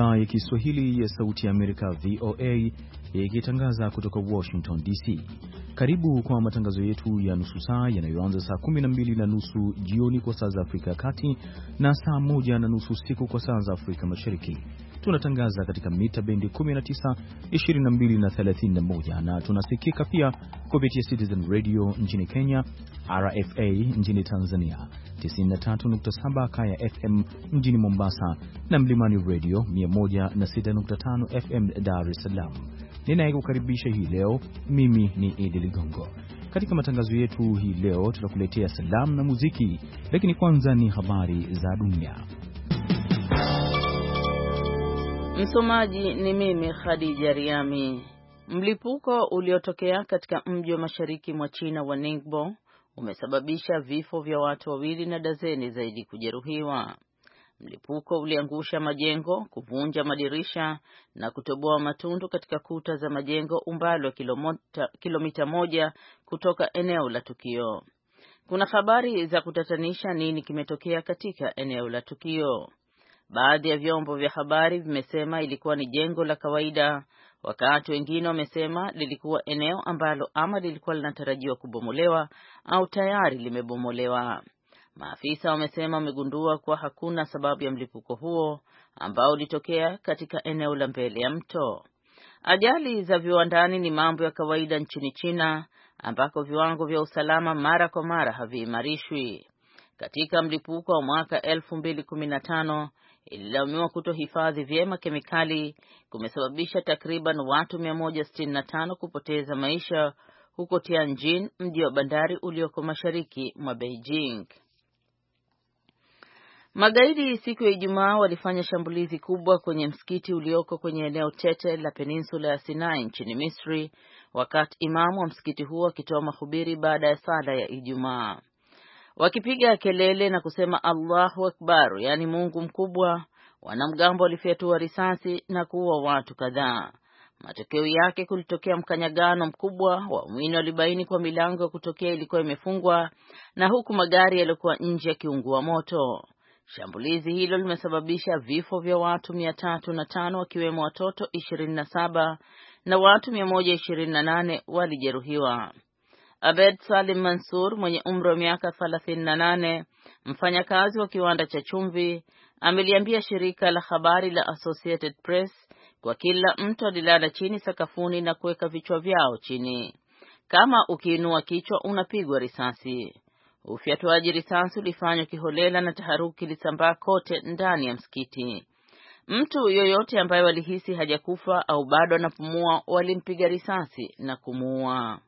idhaa ya Kiswahili ya Sauti ya Amerika VOA ikitangaza kutoka Washington DC. Karibu kwa matangazo yetu ya nusu saa yanayoanza saa 12:30 jioni kwa saa za Afrika ya Kati na saa 1:30 usiku kwa saa za Afrika Mashariki. Tunatangaza katika mita bendi 19, 22 na 31 na tunasikika pia kupitia Citizen Radio nchini Kenya, RFA nchini Tanzania, 93.7 Kaya FM mjini Mombasa na Mlimani Radio 106.5 FM Dar es Salaam. Ninayekukaribisha hii leo mimi ni Idi Ligongo. Katika matangazo yetu hii leo tutakuletea salamu na muziki, lakini kwanza ni habari za dunia. Msomaji ni mimi Khadija Riami. Mlipuko uliotokea katika mji wa mashariki mwa China wa Ningbo umesababisha vifo vya watu 2 na dazeni zaidi kujeruhiwa. Mlipuko uliangusha majengo, kuvunja madirisha na kutoboa matundu katika kuta za majengo umbali wa kilomita 1 kutoka eneo la tukio. Kuna habari za kutatanisha nini kimetokea katika eneo la tukio. Baadhi ya vyombo vya habari vimesema ilikuwa ni jengo la kawaida, wakati wengine wamesema lilikuwa eneo ambalo ama lilikuwa linatarajiwa kubomolewa au tayari limebomolewa. Maafisa wamesema wamegundua kuwa hakuna sababu ya mlipuko huo ambao ulitokea katika eneo la mbele ya mto. Ajali za viwandani ni mambo ya kawaida nchini China, ambako viwango vya usalama mara kwa mara haviimarishwi. Katika mlipuko wa mwaka 2015 ililaumiwa kutohifadhi vyema kemikali kumesababisha takriban watu 165 kupoteza maisha huko Tianjin, mji wa bandari ulioko mashariki mwa Beijing. Magaidi siku ya Ijumaa walifanya shambulizi kubwa kwenye msikiti ulioko kwenye eneo tete la peninsula ya Sinai nchini Misri, wakati imamu wa msikiti huo akitoa mahubiri baada ya sala ya Ijumaa. Wakipiga kelele na kusema Allahu Akbar, yani Mungu mkubwa, wanamgambo walifyatua risasi na kuua watu kadhaa. Matokeo yake kulitokea mkanyagano mkubwa, waumini walibaini kwa milango ya kutokea ilikuwa imefungwa na huku magari yaliokuwa nje yakiungua moto. Shambulizi hilo limesababisha vifo vya watu 305 wakiwemo watoto 27 na watu 128 walijeruhiwa. Abed Salim Mansur mwenye umri wa miaka 38, mfanyakazi wa kiwanda cha chumvi, ameliambia shirika la habari la Associated Press kwa kila mtu alilala chini sakafuni na kuweka vichwa vyao chini. Kama ukiinua kichwa unapigwa risasi. Ufyatuaji risasi ulifanywa kiholela na taharuki ilisambaa kote ndani ya msikiti. Mtu yoyote ambaye walihisi hajakufa au bado anapumua walimpiga risasi na kumuua.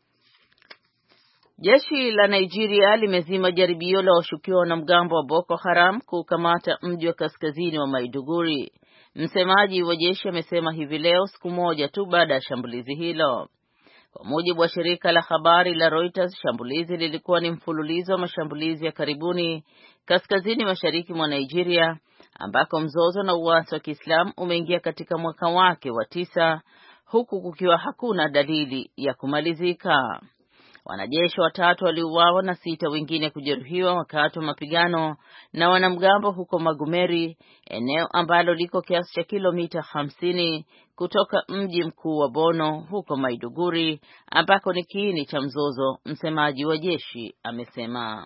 Jeshi la Nigeria limezima jaribio la washukiwa wanamgambo wa Boko Haram kukamata mji wa kaskazini wa Maiduguri. Msemaji wa jeshi amesema hivi leo, siku moja tu baada ya shambulizi hilo. Kwa mujibu wa shirika la habari la Reuters, shambulizi lilikuwa ni mfululizo wa mashambulizi ya karibuni kaskazini mashariki mwa Nigeria, ambako mzozo na uasi wa Kiislamu umeingia katika mwaka wake wa 9, huku kukiwa hakuna dalili ya kumalizika. Wanajeshi 3 waliuawa na 6 wengine kujeruhiwa wakati wa mapigano na wanamgambo huko Magumeri, eneo ambalo liko kiasi cha kilomita 50 kutoka mji mkuu wa Bono huko Maiduguri, ambako ni kiini cha mzozo, msemaji wa jeshi amesema.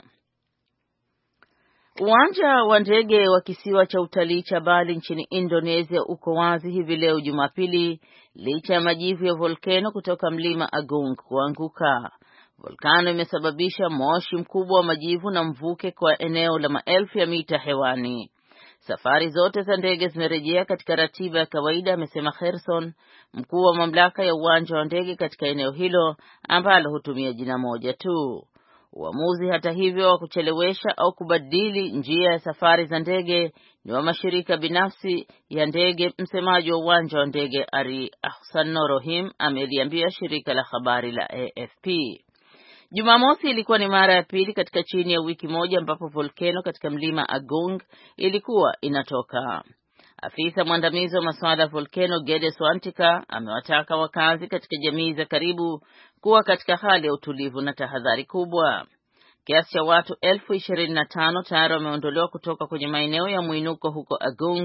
Uwanja wa ndege wa kisiwa cha utalii cha Bali nchini Indonesia uko wazi hivi leo Jumapili, licha ya majivu ya volkano kutoka mlima Agung kuanguka. Volkano imesababisha moshi mkubwa wa majivu na mvuke kwa eneo la maelfu ya mita hewani. Safari zote za ndege zimerejea katika ratiba ya kawaida, amesema Kherson, mkuu wa mamlaka ya uwanja wa ndege katika eneo hilo ambalo hutumia jina moja tu. Uamuzi hata hivyo wa kuchelewesha au kubadili njia ya safari za ndege ni wa mashirika binafsi ya ndege, msemaji wa uwanja wa ndege Ari Ahsanorohim ameliambia shirika la habari la AFP. Jumamosi ilikuwa ni mara ya pili katika chini ya wiki moja ambapo volkano katika mlima Agung ilikuwa inatoka. Afisa mwandamizi wa masuala ya volkano Gedes Wantika amewataka wakazi katika jamii za karibu kuwa katika hali ya utulivu na tahadhari kubwa. Kiasi cha watu 25,000 tayari wameondolewa kutoka kwenye maeneo ya mwinuko huko Agung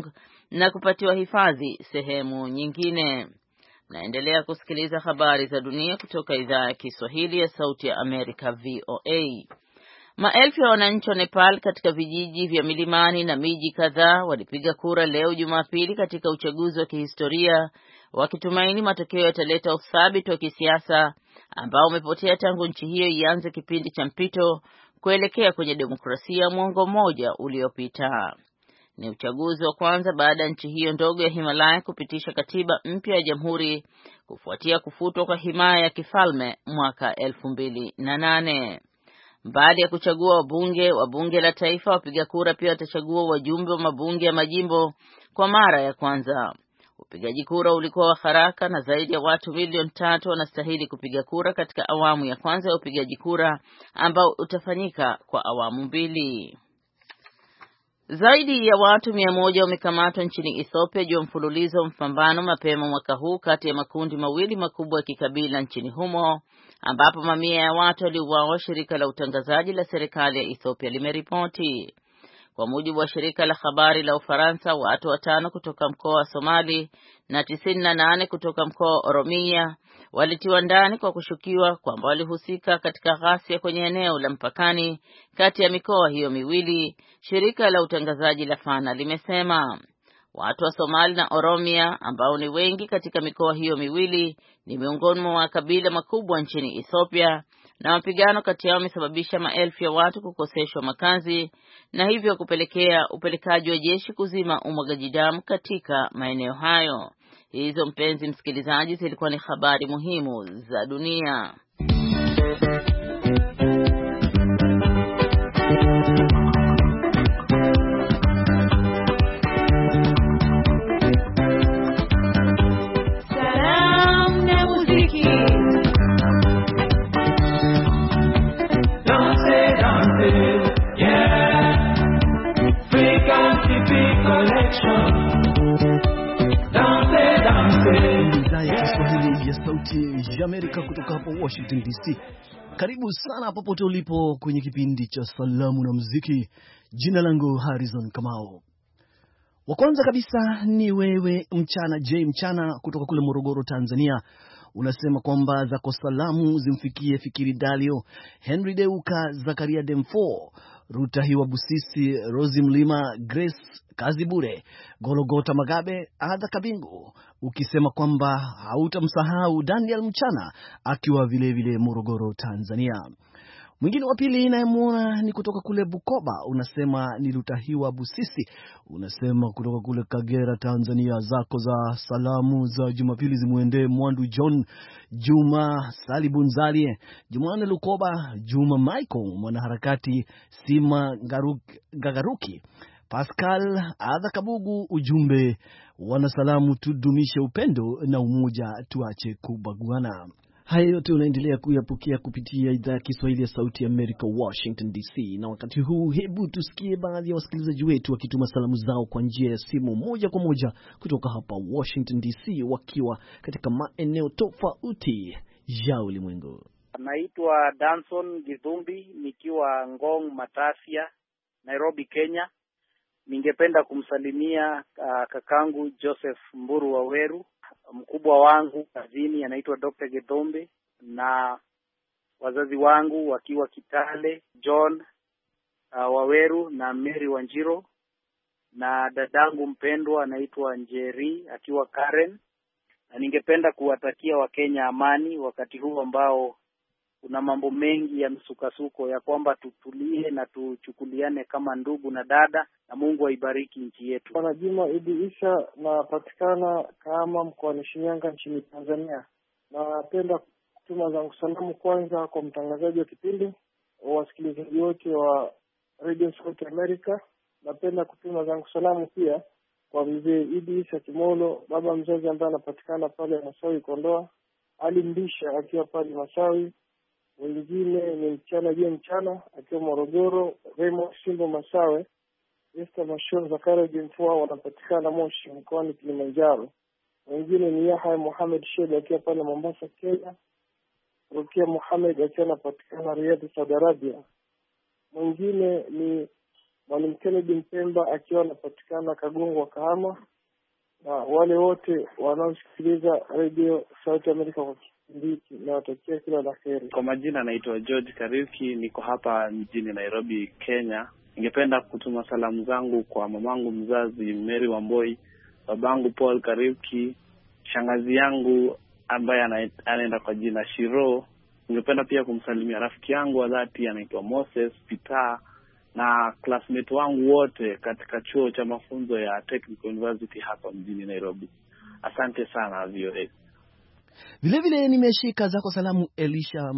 na kupatiwa hifadhi sehemu nyingine. Naendelea kusikiliza habari za dunia kutoka idhaa ya Kiswahili ya Sauti ya Amerika VOA. Maelfu ya wananchi wa Nepal katika vijiji vya milimani na miji kadhaa walipiga kura leo Jumapili katika uchaguzi wa kihistoria wakitumaini matokeo yataleta uthabiti wa kisiasa ambao umepotea tangu nchi hiyo ianze kipindi cha mpito kuelekea kwenye demokrasia mwongo mmoja uliopita. Ni uchaguzi wa kwanza baada ya nchi hiyo ndogo ya Himalaya kupitisha katiba mpya ya jamhuri kufuatia kufutwa kwa himaya ya kifalme mwaka 2008. Baada ya kuchagua wabunge wa bunge la taifa, wapiga kura pia watachagua wajumbe wa mabunge ya majimbo kwa mara ya kwanza. Upigaji kura ulikuwa wa haraka na zaidi ya watu milioni 3 wanastahili kupiga kura katika awamu ya kwanza ya upigaji kura ambao utafanyika kwa awamu 2. Zaidi ya watu 100 wamekamatwa nchini Ethiopia juu ya mfululizo wa mapambano mapema mwaka huu kati ya makundi mawili makubwa ya kikabila nchini humo, ambapo mamia ya watu waliuawa, shirika la utangazaji la serikali ya Ethiopia limeripoti. Kwa mujibu wa shirika la habari la Ufaransa, watu 5 kutoka mkoa wa Somali na 98 kutoka mkoa wa Oromia walitiwa ndani kwa kushukiwa kwamba walihusika katika ghasia kwenye eneo la mpakani kati ya mikoa hiyo miwili, shirika la utangazaji la Fana limesema. Watu wa Somali na Oromia ambao ni wengi katika mikoa hiyo miwili ni miongoni mwa makabila makubwa nchini Ethiopia, na mapigano kati yao yamesababisha maelfu ya watu kukoseshwa makazi na hivyo kupelekea upelekaji wa jeshi kuzima umwagaji damu katika maeneo hayo. Hizo, mpenzi msikilizaji, zilikuwa ni habari muhimu za dunia. Ya Amerika kutoka hapa Washington DC. Karibu sana popote ulipo kwenye kipindi cha salamu na muziki. Jina langu Harrison Kamau. Wa kwanza kabisa ni wewe Mchana kutoka kule Morogoro, Tanzania. Unasema kwamba zako salamu zimfikie Fikiri Dalio, Henry Deuka, Zakaria Demfo, Ruta Hiwa Busisi, Rosi Mlima, Grace Kazibure, Gologota Magabe, Adha Kabingu, ukisema kwamba hautamsahau Daniel Mchana akiwa vile Morogoro, Tanzania. Mwingine wa pili ninayemuona ni kutoka kule Bukoba, unasema ni Lutahiwa Busisi, unasema kutoka kule Kagera, Tanzania. Zako za salamu za Jumapili zimuendee Mwandu John, Juma Salibunzali, Jumane Lukoba, Juma Michael, mwanaharakati Sima Gagaruki, Pascal Adha Kabugu. Ujumbe, wanasalamu tudumishe upendo na umoja, tuache kubaguana. Haya yote unaendelea kuyapokea kupitia idhaa ya Kiswahili ya Sauti ya Amerika, Washington DC. Na wakati huu, hebu tusikie baadhi ya wasikilizaji wetu wakituma salamu zao kwa njia ya simu moja kwa moja kutoka hapa Washington DC, wakiwa katika maeneo tofauti ya ulimwengu. Naitwa Danson Githumbi nikiwa Ngong Matasia, Nairobi, Kenya. Ningependa kumsalimia kakangu Joseph Mburu Waweru, mkubwa wangu kazini anaitwa Dr. Githumbi, na wazazi wangu wakiwa Kitale, John Waweru na Mary Wanjiro, na dadangu mpendwa anaitwa Njeri akiwa Karen. Na ningependa kuwatakia Wakenya amani wakati huu ambao kuna mambo mengi ya msukasuko, ya kwamba tutulie na tuchukuliane kama ndugu na dada, na Mungu aibariki nchi yetu. Bwana Juma Idi Isha, napatikana kama mkoani Shinyanga nchini Tanzania. Napenda kutuma zangu salamu kwanza kwa mtangazaji wa kipindi, wasikilizaji wote wa Radio South America. Napenda kutuma zangu salamu pia kwa mzee Idi Isha Kimolo, baba mzazi ambaye anapatikana pale Masawi Kondoa, Ali Mbisha akiwa pale Masawi. Wengine ni Mchana akiwa Morogoro, Remo Simbo Masawe, Esther Mashon, Zakaria Jemfua wanapatikana Moshi mkoani Kilimanjaro. Wengine ni Yahya Mohamed Shebe akiwa pale Mombasa, Kenya. Rukia Mohamed akiwa anapatikana Riyadh, Saudi Arabia. Mwingine ni Mwalimu Kennedy Mpemba akiwa anapatikana Kagongo, Kahama. na wale wote wanaosikiliza Radio Sauti Amerika kwa kipindi hiki, na watakia kila la heri. Kwa majina naitwa George Kariuki, niko hapa mjini Nairobi, Kenya. Ningependa kutuma salamu zangu kwa mamangu mzazi Mary Wamboi, babangu Paul Kariuki, shangazi yangu ambaye anaenda kwa jina Shiro. Ningependa pia kumsalimia rafiki yangu wa dhati anaitwa Moses Peter, na classmate wangu wote katika chuo cha mafunzo ya Technical University hapa mjini Nairobi. Asante sana VOA. Vile nimeshika zako salamu Elisha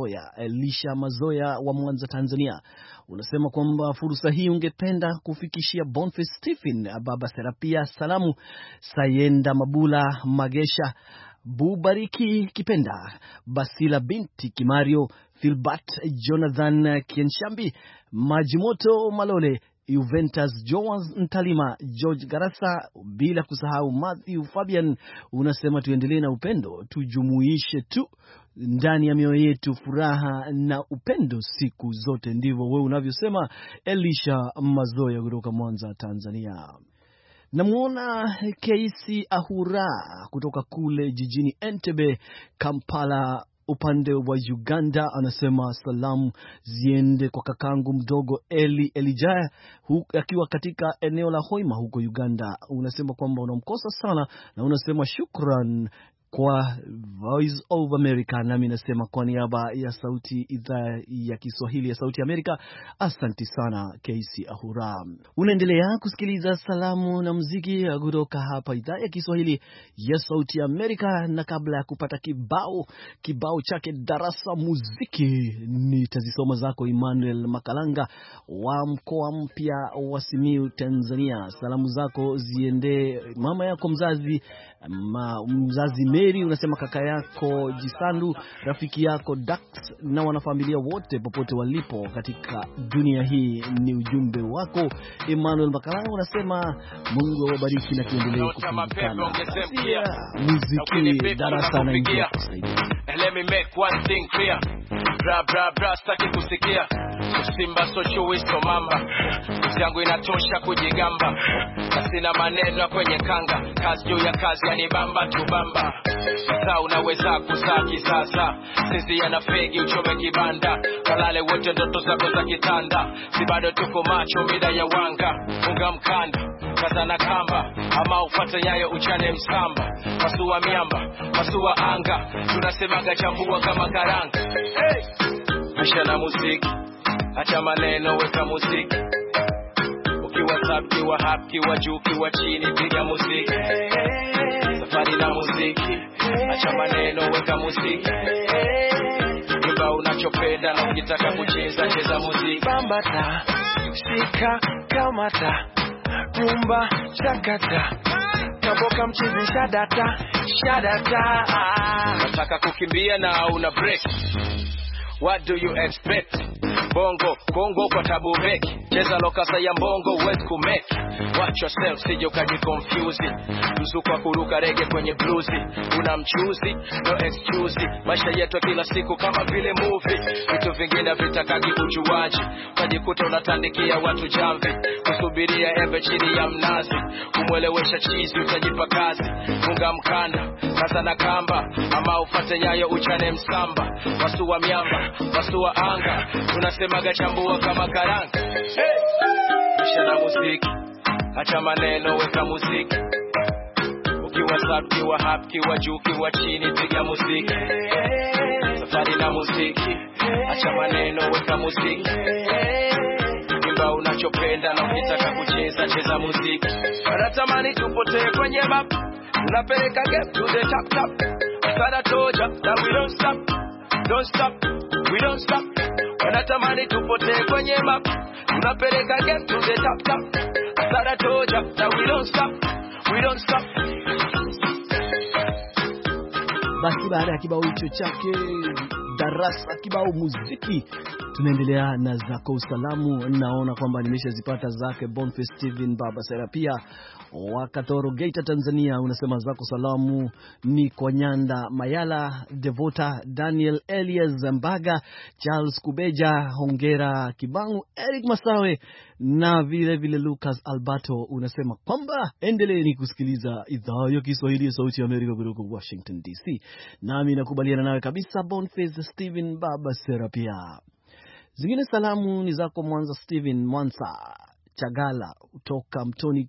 Mazoya wa Mwanza, Tanzania. Unasema kwamba fursa hii ungependa kufikishia Boniface Stephen, Baba Serapia salamu, Sayenda Mabula Magesha, Bubariki Kipenda, Basila binti Kimario, Philbert Jonathan Kienshambi, Majimoto Malole, Juventus Joas Ntalima, George Garasa, bila kusahau Matthew Fabian. Unasema tuendelee na upendo, tujumuishe tu ndani ya mioyo yetu furaha na upendo siku zote. Ndivyo wewe unavyosema, Elisha Mazoya kutoka Mwanza, Tanzania. Namuona Keisi Ahura kutoka kule jijini Entebbe, Kampala upande wa Uganda. Anasema salamu ziende kwa kakangu mdogo Elijah akiwa katika eneo la Hoima huko Uganda. Unasema kwamba unamkosa sana na unasema shukran kwa Voice of America. Nami nasema kwa niaba ya idhaa ya Kiswahili ya Sauti Amerika, asante sana Keisi Ahura. Unaendelea kusikiliza salamu na muziki kutoka hapa idhaa ya Kiswahili ya Sauti Amerika, na kabla ya kupata kibao chake Darasa Muziki, nitazisoma zako Emmanuel Makalanga wa mkoa mpya wa Simiyu, Tanzania. Salamu zako ziende mama yako mzazi Mary, unasema kaka yako Jisandu, rafiki yako Dax na wanafamilia wote popote walipo katika dunia hii. Ni ujumbe wako Emmanuel Makalanga, unasema Mungu awabariki na tuendelee kukumbukana. Muziki Darasa na ingia kusaidia. Let me make one thing clear. Bra staki kusikia Simba so chui so mamba. Yangu inatosha kujigamba, na sina maneno kwenye kanga. Kazi juu ya kazi yanibamba tubamba. Sasa unaweza kuzaa kisasa, sisi yana fegi uchome kibanda. Kalale wote ndoto zako za kitanda, si bado tuko macho mida ya wanga. Unga mkanda, kaza na kamba, ama ufuate nyayo uchane msamba. Pasua miamba, pasua anga, tunasemaga chambua kama karanga. Hey! Maisha na muziki, acha maneno weka muziki. Ukiwa top, kiwa hap, kiwa juu, kiwa chini, piga muziki. Safari na muziki, acha maneno weka muziki. Imba unachopenda na ukitaka kucheza cheza muziki. Bambata, shika, kamata, rumba, chakata, kaboka mchizi shadata. Nataka kukimbia na una break. What do you expect? Bongo, Kongo kwa tabu meki. Cheza lokasa ya mbongo, wet kumeki. Watch yourself, sije ukajiconfuse. Mzuko wa kuruka rege kwenye bluzi. Una mchuzi, no excuse. Maisha yetu kila siku kama vile movie. Vitu vingine vitakagi ujuaji. Utajikuta unatandikia watu jamvi. Kusubiria embe chini ya mnazi. Kumwelewesha chizi utajipa kazi. Funga mkanda, kaza na kamba, ama ufate nyayo uchane msamba. Wasua miamba, wasua anga, tunasemaga chambua kama karanga. Hey! Kisha na muziki, acha maneno weka muziki. Ukiwa sub, kiwa hap, kiwa juu, kiwa chini, piga muziki. Safari na muziki, acha maneno weka muziki. Imba unachopenda na ukitaka kucheza cheza muziki. Natamani tupotee kwenye map, unapeleka game to the top. Sada toja that we don't stop, we don't stop. Natamani tupotee kwenye map, unapeleka game to the top. Sada toja that we don't stop. Basi baada ya kibao hicho chake Darasa, kibao muziki, Tunaendelea na zako salamu. Naona kwamba nimeshazipata zake Boniface Steven Baba Serapia wa Katoro Geita Tanzania. Unasema zako salamu ni kwa Nyanda Mayala, Devota Daniel, Elias Mbaga, Charles Kubeja, Hongera Kibangu, Eric Masawe na vile vile Lucas Alberto. Unasema kwamba endeleeni kusikiliza idhaa ya Kiswahili ya Sauti ya Amerika kutoka Washington DC. Nami nakubaliana nawe kabisa Boniface Steven Baba Serapia. Zingine salamu ni zako Mwanza Steven Mwansa Chagala kutoka Mtoni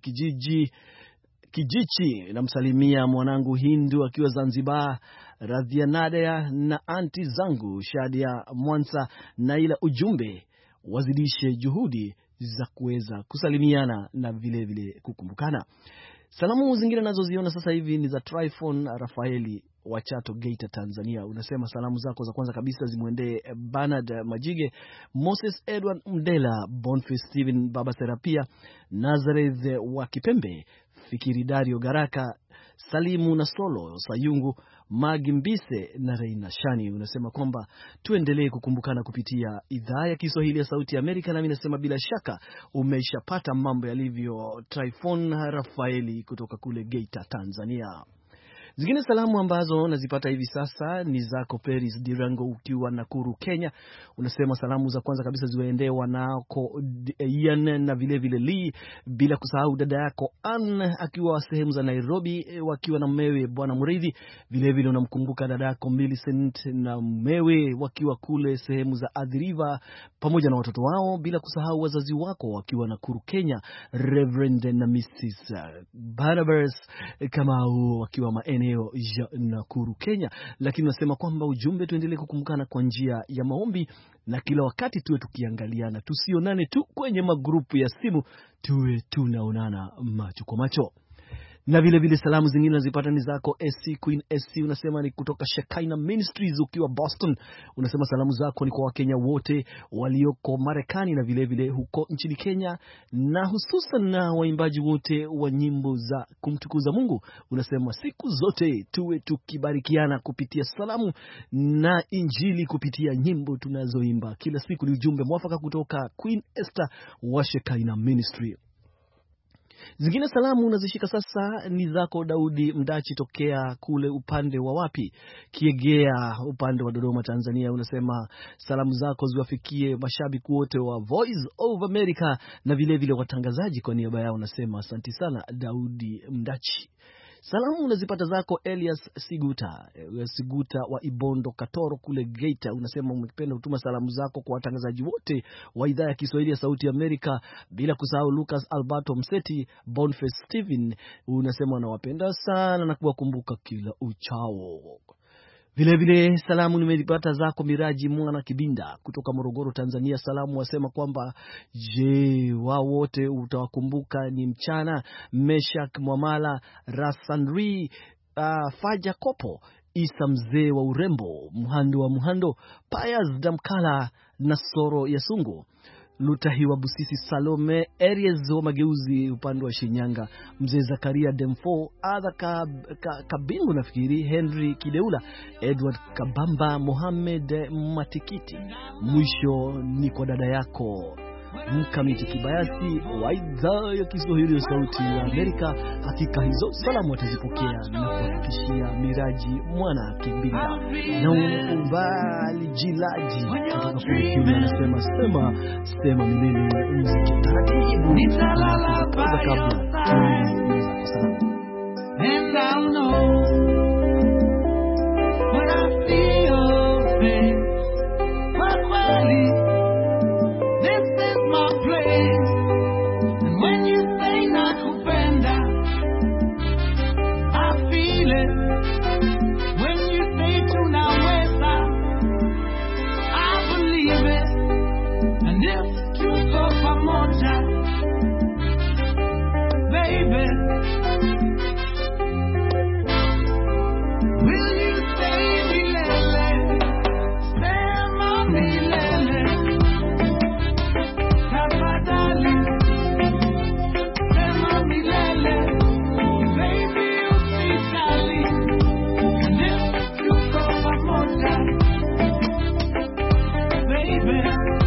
Kijichi. Namsalimia mwanangu Hindu akiwa Zanzibar, Radhianadea na anti zangu Shadia Mwansa, na ila ujumbe wazidishe juhudi za kuweza kusalimiana na vile vile kukumbukana. Salamu zingine nazoziona sasa hivi ni za Tryphon Rafaeli wa Chato Geita Tanzania. Unasema salamu zako za kwanza kabisa zimuendee Bernard Majige, Moses Edward Mdela, Boniface Steven Baba Serapia, Nazareth wa Kipembe, Fikiri Dario Garaka, Salimu na Solo Sayungu, Magimbise na Reina Shani. Unasema kwamba tuendelee kukumbukana kupitia idhaa ya Kiswahili ya Sauti ya Amerika, na mimi nasema bila shaka umeishapata mambo yalivyo Tryphon Rafaeli kutoka kule Geita Tanzania. Zingine salamu ambazo nazipata hivi sasa ni zako Peris Dirango ukiwa Nakuru Kenya. Unasema salamu za kwanza kabisa ziwaendee wanako Ian na vile vile Lee, bila kusahau dada yako Ann akiwa sehemu za Nairobi wakiwa na mmewe Bwana Muridhi. Vile vile unamkumbuka dada yako Millicent na mmewe wakiwa kule sehemu za Athi River pamoja na watoto wao, bila kusahau wazazi wako wakiwa Nakuru Kenya, Reverend na Mrs. Barnabas Kamau wakiwa maeneo ya Nakuru Kenya. Lakini nasema kwamba ujumbe tuendelee kukumbukana kwa njia ya maombi, na kila wakati tuwe tukiangaliana, tusionane tu kwenye magrupu ya simu, tuwe tunaonana macho kwa macho. Na vile vile salamu zingine nazipata ni zako SC Queen SC. Unasema ni kutoka Shekinah Ministries ukiwa Boston. Unasema salamu zako ni kwa Wakenya wote walioko Marekani na vile vile huko nchini Kenya, na hususan na waimbaji wote wa nyimbo za kumtukuza Mungu. Unasema siku zote tuwe tukibarikiana kupitia salamu na injili kupitia nyimbo tunazoimba kila siku. Ni ujumbe mwafaka kutoka Queen Esther wa Shekinah Ministry. Zingine salamu unazishika sasa ni zako Daudi Mdachi tokea kule upande wa wapi? Kiegea, upande wa Dodoma Tanzania. Unasema salamu zako ziwafikie mashabiki wote wa Voice of America na vile vile watangazaji. Kwa niaba yao unasema asante sana Daudi Mdachi. Salamu unazipata zako Elias Siguta wa Ibondo Katoro kule Geita. Unasema umependa kutuma salamu zako kwa watangazaji wote wa idhaa ya Kiswahili ya Sauti ya Amerika, bila kusahau Lucas Alberto Mseti, Boniface Steven. Unasema unawapenda sana na kuwakumbuka kila uchao. Vile vile salamu nimezipata zako Miraji Mwana Kibinda kutoka Morogoro Tanzania. Salamu wasema kwamba wao wote utawakumbuka ni mchana Meshak Mwamala, Rasanri, Faja Kopo, Isa mzee wa urembo, Muhando wa Muhando, Payas Damkala na Soro ya Sungu, Lutahiwa Busisi, Salome Aries wa Mageuzi upande wa Shinyanga, Mzee Zakaria Demfo, Adha Kabingu nafikiri, Henry Kideula, Edward Kabamba, Mohamed Matikiti. Mwisho ni kwa dada yako Mkamiti Kibayasi wa idhaa ya Kiswahili ya Sauti ya Amerika. Hakika hizo salamu watazipokea na kuhakikishia Miraji Mwana Kibinda na umbali jilaji kutoka kule anasema sema milele mziki taratibu nitalala kabla tuanze salamu. And I know when I feel pain, this is my place. And when you say nakupenda, I feel it. When you say tunaweza, I believe it. And if tuko pamoja, baby, will you say milele? Sema milele. Baby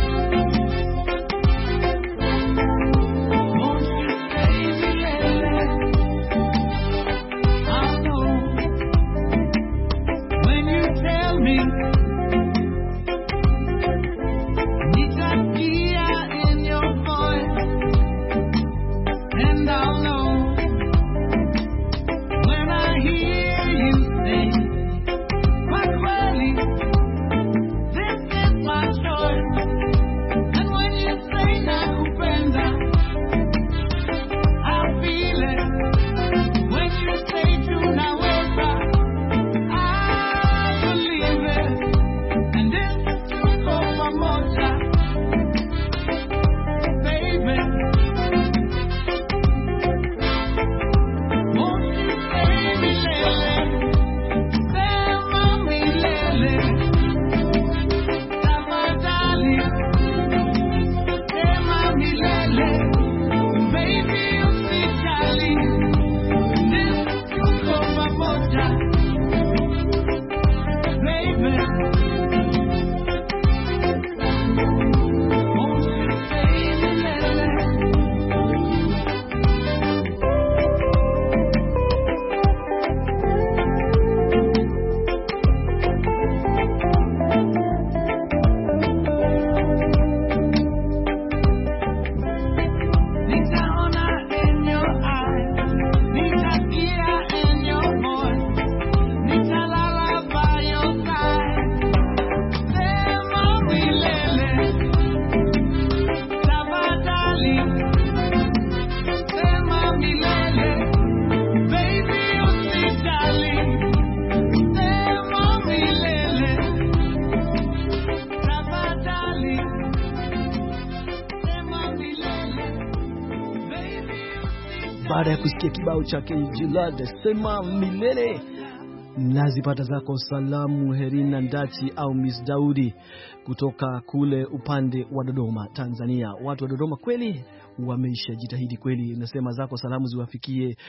Baada ya kusikia kibao chake Julad sema milele, nazipata zako salamu Herina Ndachi au Miss Daudi kutoka kule upande wa Dodoma, Tanzania. Watu wa Dodoma kweli wameisha jitahidi kweli. Nasema zako salamu ziwafikie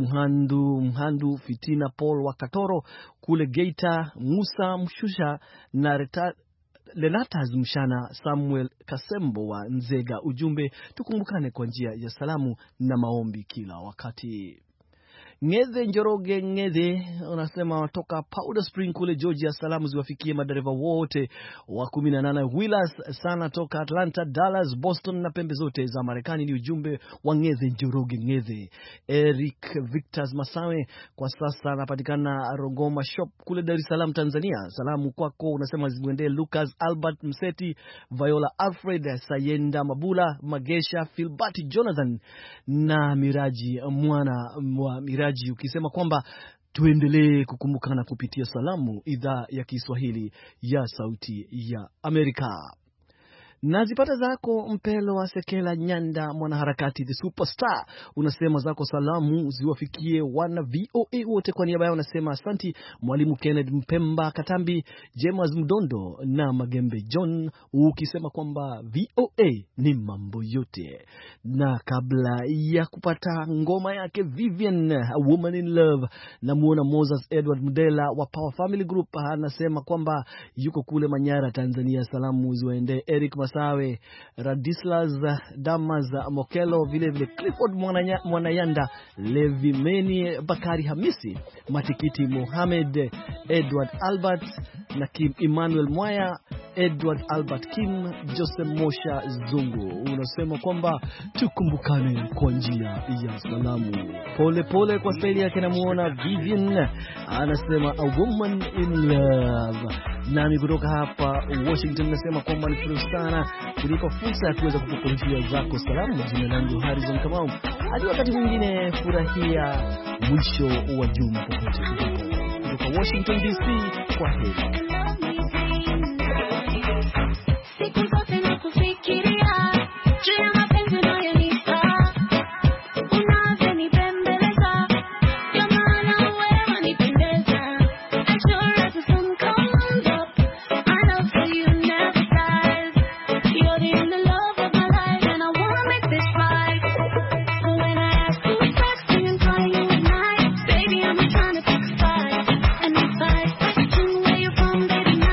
Mhandu Fitina Paul wa Katoro kule Geita, Musa Mshusha na Lenatas Mshana, Samuel Kasembo wa Nzega. Ujumbe, tukumbukane kwa njia ya salamu na maombi kila wakati. Ngeze Njoroge Ngeze unasema watoka Powder Spring kule Georgia, salamu ziwafikie madereva wote wa 18 wheelers sana toka Atlanta, Dallas, Boston na pembe zote za Marekani. Ni ujumbe wa Ngeze Njoroge Ngeze. Eric Victor Masawe kwa sasa anapatikana Rogoma Shop kule Dar es Salaam, Tanzania. Salamu kwako unasema zimuendee Lucas Albert Mseti, Viola Alfred, Sayenda Mabula, Magesha Philbert Jonathan na Miraji mwana wa Miraji, ukisema kwamba tuendelee kukumbukana kupitia salamu idhaa ya Kiswahili ya Sauti ya Amerika. Nazipata zako Mpelo wa Sekela Nyanda, mwanaharakati the superstar. Unasema zako salamu ziwafikie wana VOA wote. Kwa niaba yao unasema asanti Mwalimu Kenneth Mpemba Katambi, James Mdondo na Magembe John, ukisema kwamba VOA ni mambo yote. Na kabla ya kupata ngoma yake Vivian, A Woman in Love, na muona Moses Edward Mdela wa Power Family Group anasema kwamba yuko kule Manyara, Tanzania. Salamu ziwaende Eric Sawe, Radislas Damas Mokelo, vile vile Clifford Mwanayanda, Levi Meni, Bakari Hamisi, Matikiti Mohamed, Edward Albert na Kim Emmanuel Mwaya, Edward Albert Kim, Joseph Mosha Zungu. Unasema kwamba tukumbukane kwa njia ya salamu. Pole pole kwa staili yake. Namuona Vivian anasema A Woman in Love. Nami kutoka hapa Washington nasema kwamba ni furaha sana kunipa fursa ya kuweza kukuperushia zako salamu. Jina langu Harrison Kamau. Hadi wakati mwingine, furahia mwisho wa juma popote ulipo. Kutoka Washington DC, kwa heri. Baby, I'm trying to pick a fight, and if I question where you're from, baby.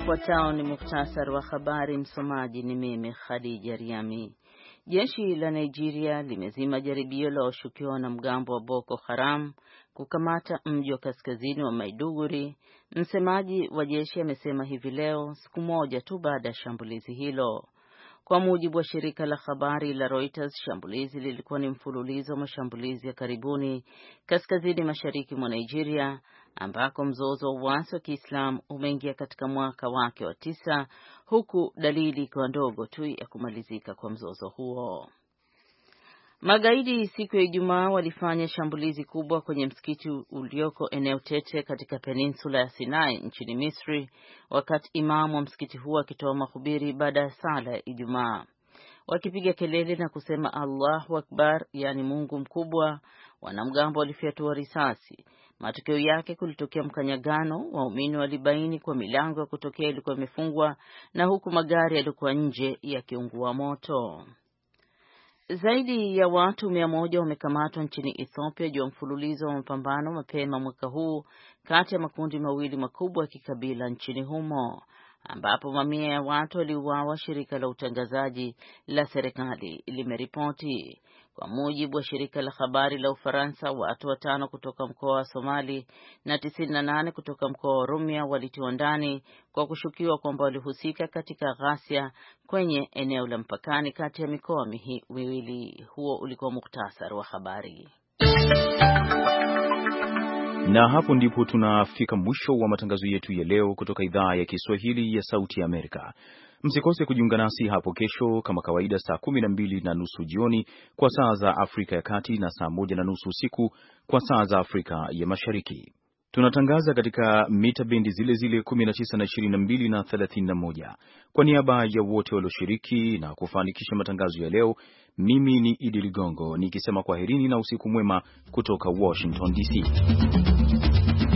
Ufuatao ni muhtasari wa habari. Msomaji ni mimi Khadija Riami. Jeshi la Nigeria limezima jaribio la washukiwa wanamgambo wa Boko Haram kukamata mji wa kaskazini wa Maiduguri. Msemaji wa jeshi amesema hivi leo, siku moja tu baada ya shambulizi hilo. Kwa mujibu wa shirika la habari la Reuters, shambulizi lilikuwa ni mfululizo wa mashambulizi ya karibuni kaskazini mashariki mwa Nigeria, ambako mzozo wa uasi wa Kiislamu umeingia katika mwaka wake wa 9, huku dalili ikiwa ndogo tu ya kumalizika kwa mzozo huo. Magaidi siku ya Ijumaa walifanya shambulizi kubwa kwenye msikiti ulioko eneo tete katika peninsula ya Sinai nchini Misri, wakati imamu wa msikiti huo akitoa mahubiri baada ya sala ya Ijumaa. Wakipiga kelele na kusema Allahu Akbar, yani Mungu mkubwa, wanamgambo walifyatua risasi. Matokeo yake kulitokea mkanyagano. Waumini walibaini kwa milango ya kutokea ilikuwa imefungwa na huku magari yalikuwa nje yakiungua moto. Zaidi ya watu 100 wamekamatwa nchini Ethiopia juu ya mfululizo wa mapambano mapema mwaka huu kati ya makundi mawili makubwa ya kikabila nchini humo, ambapo mamia ya watu waliuawa, shirika la utangazaji la serikali limeripoti. Kwa mujibu wa shirika la habari la Ufaransa, watu 5 kutoka mkoa wa Somali na 98 kutoka mkoa wa Oromia walitiwa ndani kwa kushukiwa kwamba walihusika katika ghasia kwenye eneo la mpakani kati ya mikoa miwili. Huo ulikuwa muhtasari wa habari. Na hapo ndipo tunafika mwisho wa matangazo yetu ya leo kutoka idhaa ya Kiswahili ya Sauti ya Amerika. Msikose kujiunga nasi hapo kesho kama kawaida saa 12:30 jioni kwa saa za Afrika ya Kati na saa 1:30 usiku kwa saa za Afrika ya Mashariki. Tunatangaza katika mita bendi zile zile 19 na 22 na 31. Kwa niaba ya wote walioshiriki na kufanikisha matangazo ya leo, mimi ni Idi Ligongo nikisema kwaherini na usiku mwema kutoka Washington DC.